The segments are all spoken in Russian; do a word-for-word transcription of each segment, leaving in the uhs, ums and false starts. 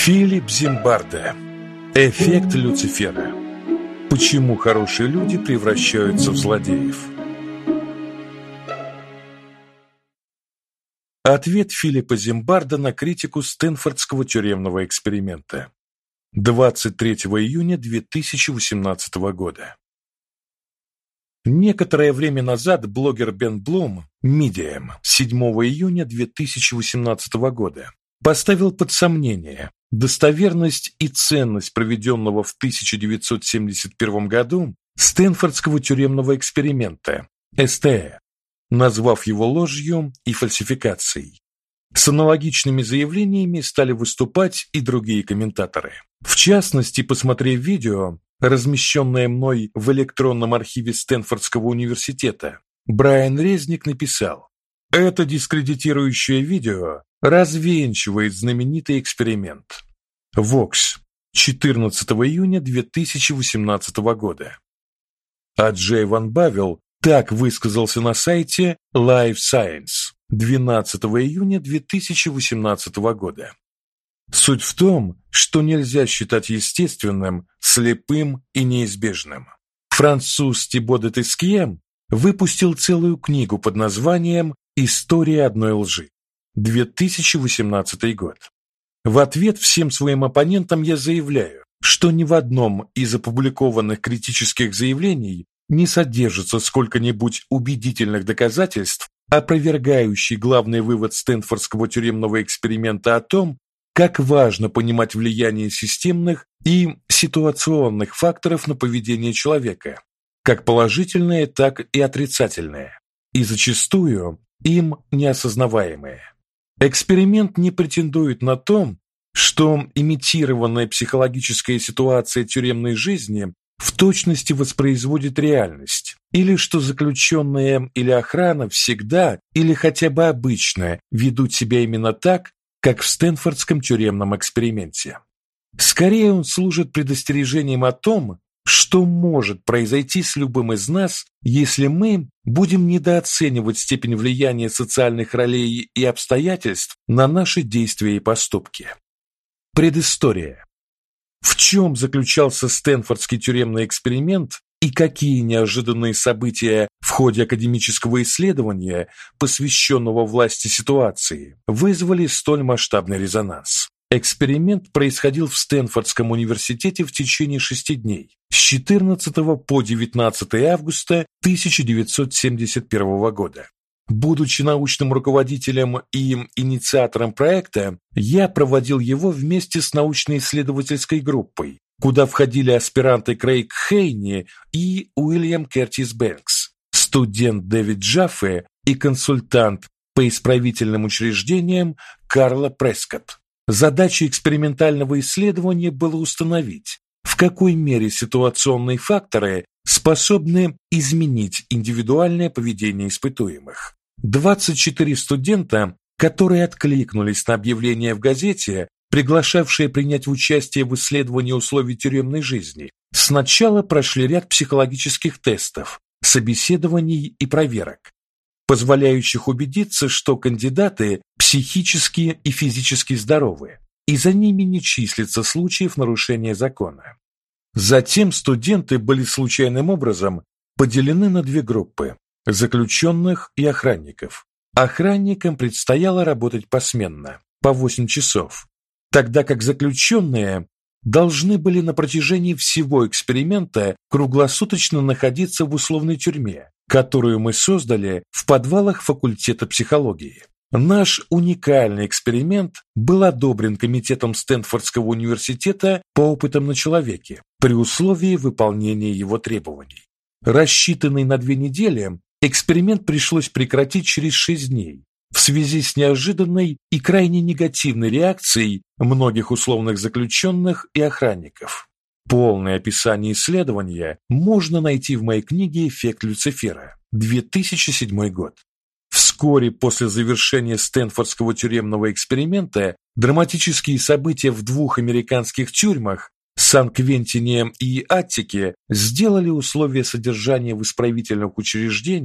Филипп Зимбарда. Эффект Люцифера. Почему хорошие люди превращаются в злодеев? Ответ Филиппа Зимбарда на критику Стэнфордского тюремного эксперимента. двадцать третьего июня две тысячи восемнадцатого года. Некоторое время назад блогер Бен Блум, Medium, седьмого июня две тысячи восемнадцатого года, поставил под сомнение достоверность и ценность проведенного в тысяча девятьсот семьдесят первом году Стэнфордского тюремного эксперимента эс тэ э, назвав его ложью и фальсификацией. С аналогичными заявлениями стали выступать и другие комментаторы. В частности, посмотрев видео, размещенное мной в электронном архиве Стэнфордского университета, Брайан Резник написал: «Это дискредитирующее видео развенчивает знаменитый эксперимент». Vox, четырнадцатого июня две тысячи восемнадцатого года. А Джей Ван Бавел так высказался на сайте Life Science двенадцатого июня две тысячи восемнадцатого года. Суть в том, что нельзя считать естественным, слепым и неизбежным. Француз Тибо де Тескье выпустил целую книгу под названием «История одной лжи», две тысячи восемнадцатый год. В ответ всем своим оппонентам я заявляю, что ни в одном из опубликованных критических заявлений не содержится сколько-нибудь убедительных доказательств, опровергающих главный вывод Стэнфордского тюремного эксперимента о том, как важно понимать влияние системных и ситуационных факторов на поведение человека, как положительное, так и отрицательное, и зачастую им неосознаваемое. Эксперимент не претендует на то, что имитированная психологическая ситуация тюремной жизни в точности воспроизводит реальность, или что заключенные или охрана всегда или хотя бы обычно ведут себя именно так, как в Стэнфордском тюремном эксперименте. Скорее он служит предостережением о том, что может произойти с любым из нас, если мы будем недооценивать степень влияния социальных ролей и обстоятельств на наши действия и поступки. Предыстория. В чем заключался Стэнфордский тюремный эксперимент и какие неожиданные события в ходе академического исследования, посвященного власти ситуации, вызвали столь масштабный резонанс? Эксперимент происходил в Стэнфордском университете в течение шести дней, с четырнадцатого по девятнадцатое августа тысяча девятьсот семьдесят первого года. Будучи научным руководителем и инициатором проекта, я проводил его вместе с научно-исследовательской группой, куда входили аспиранты Крейг Хейни и Уильям Кертис Бэнкс, студент Дэвид Джаффе и консультант по исправительным учреждениям Карла Прескотт. Задачей экспериментального исследования было установить, в какой мере ситуационные факторы способны изменить индивидуальное поведение испытуемых. двадцать четыре студента, которые откликнулись на объявление в газете, приглашавшее принять участие в исследовании условий тюремной жизни, сначала прошли ряд психологических тестов, собеседований и проверок, позволяющих убедиться, что кандидаты психически и физически здоровы, и за ними не числится случаев нарушения закона. Затем студенты были случайным образом поделены на две группы – заключенных и охранников. Охранникам предстояло работать посменно, по восемь часов, тогда как заключенные должны были на протяжении всего эксперимента круглосуточно находиться в условной тюрьме, которую мы создали в подвалах факультета психологии. Наш уникальный эксперимент был одобрен комитетом Стэнфордского университета по опытам на человеке при условии выполнения его требований. Рассчитанный на две недели, эксперимент пришлось прекратить через шесть дней в связи с неожиданной и крайне негативной реакцией многих условных заключенных и охранников. Полное описание исследования можно найти в моей книге «Эффект Люцифера», две тысячи седьмой год. Вскоре после завершения Стэнфордского тюремного эксперимента драматические события в двух американских тюрьмах, Сан-Квентине и Аттике, сделали условия содержания в исправительных учреждениях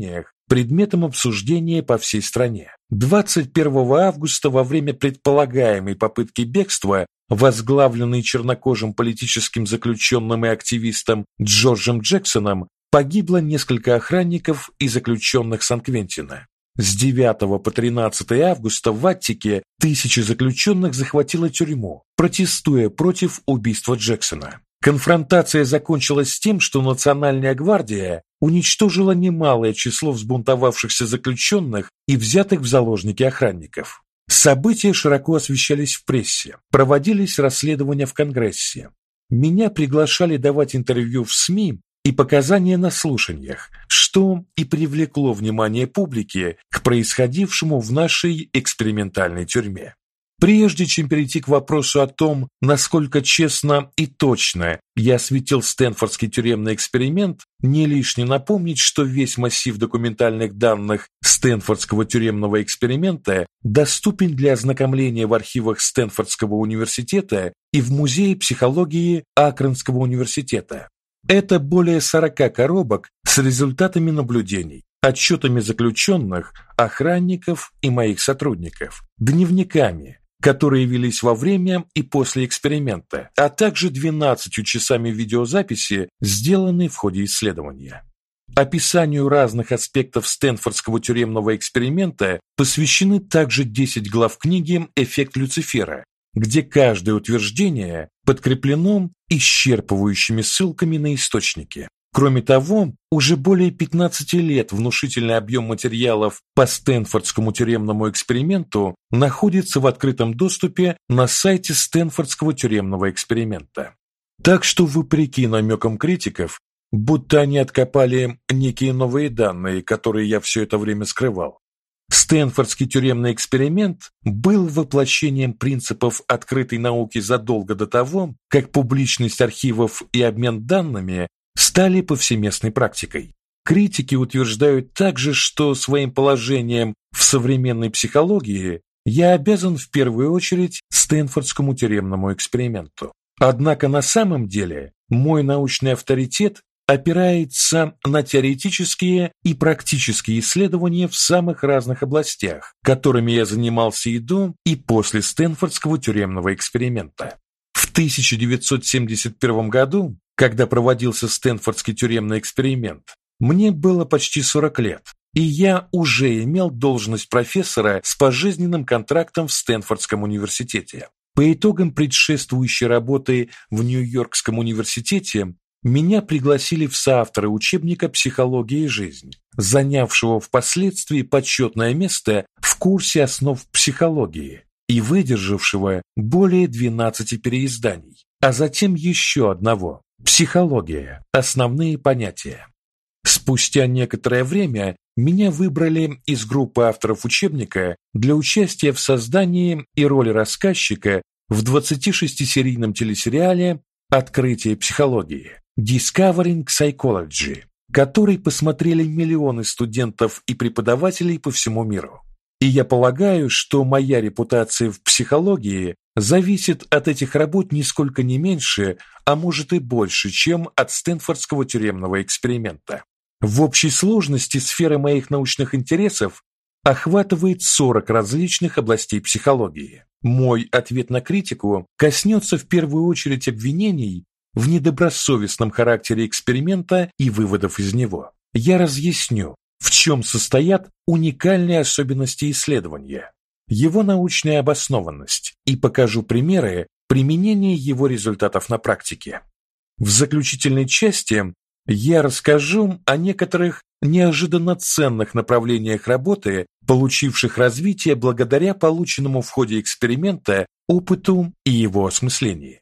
предметом обсуждения по всей стране. двадцать первого августа во время предполагаемой попытки бегства, возглавленной чернокожим политическим заключенным и активистом Джорджем Джексоном, погибло несколько охранников и заключенных Сан-Квентина. С девятого по тринадцатое августа в Аттике тысячи заключенных захватило тюрьму, протестуя против убийства Джексона. Конфронтация закончилась тем, что Национальная гвардия уничтожила немалое число взбунтовавшихся заключенных и взятых в заложники охранников. События широко освещались в прессе, проводились расследования в Конгрессе. Меня приглашали давать интервью в СМИ и показания на слушаниях, что и привлекло внимание публики к происходившему в нашей экспериментальной тюрьме. Прежде чем перейти к вопросу о том, насколько честно и точно я осветил Стэнфордский тюремный эксперимент, не лишне напомнить, что весь массив документальных данных Стэнфордского тюремного эксперимента доступен для ознакомления в архивах Стэнфордского университета и в Музее психологии Акронского университета. Это более сорока коробок с результатами наблюдений, отчетами заключенных, охранников и моих сотрудников, дневниками, которые велись во время и после эксперимента, а также двенадцатью часами видеозаписи, сделанной в ходе исследования. Описанию разных аспектов Стэнфордского тюремного эксперимента посвящены также десять глав книги «Эффект Люцифера», где каждое утверждение подкреплено исчерпывающими ссылками на источники. Кроме того, уже более пятнадцати лет внушительный объем материалов по Стэнфордскому тюремному эксперименту находится в открытом доступе на сайте Стэнфордского тюремного эксперимента. Так что, вопреки намекам критиков, будто они откопали некие новые данные, которые я все это время скрывал, Стэнфордский тюремный эксперимент был воплощением принципов открытой науки задолго до того, как публичность архивов и обмен данными стали повсеместной практикой. Критики утверждают также, что своим положением в современной психологии я обязан в первую очередь Стэнфордскому тюремному эксперименту. Однако на самом деле мой научный авторитет опирается на теоретические и практические исследования в самых разных областях, которыми я занимался и до, и после Стэнфордского тюремного эксперимента. В тысяча девятьсот семьдесят первом году, когда проводился Стэнфордский тюремный эксперимент, мне было почти сорок лет, и я уже имел должность профессора с пожизненным контрактом в Стэнфордском университете. По итогам предшествующей работы в Нью-Йоркском университете меня пригласили в соавторы учебника «Психология и жизнь», занявшего впоследствии почетное место в курсе основ психологии и выдержавшего более двенадцати переизданий, а затем еще одного «Психология. Основные понятия». Спустя некоторое время меня выбрали из группы авторов учебника для участия в создании и роли рассказчика в двадцатишестисерийном телесериале «Открытие психологии» Discovering Psychology, который посмотрели миллионы студентов и преподавателей по всему миру. И я полагаю, что моя репутация в психологии зависит от этих работ нисколько не меньше, а может и больше, чем от Стэнфордского тюремного эксперимента. В общей сложности сфера моих научных интересов охватывает сорок различных областей психологии. Мой ответ на критику коснется в первую очередь обвинений в недобросовестном характере эксперимента и выводов из него. Я разъясню, в чем состоят уникальные особенности исследования, его научная обоснованность, и покажу примеры применения его результатов на практике. В заключительной части я расскажу о некоторых неожиданно ценных направлениях работы, получивших развитие благодаря полученному в ходе эксперимента опыту и его осмыслении.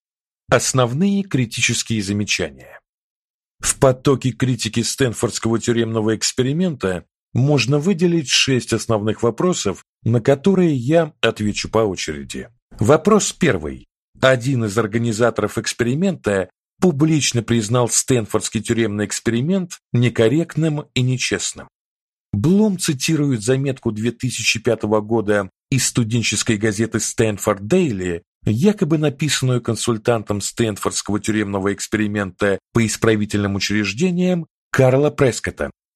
Основные критические замечания. В потоке критики Стэнфордского тюремного эксперимента можно выделить шесть основных вопросов, на которые я отвечу по очереди. Вопрос первый. Один из организаторов эксперимента публично признал Стэнфордский тюремный эксперимент некорректным и нечестным. Блум цитирует заметку две тысячи пятого года из студенческой газеты Stanford Daily, якобы написанную консультантом Стэнфордского тюремного эксперимента по исправительным учреждениям Карла Прескотта,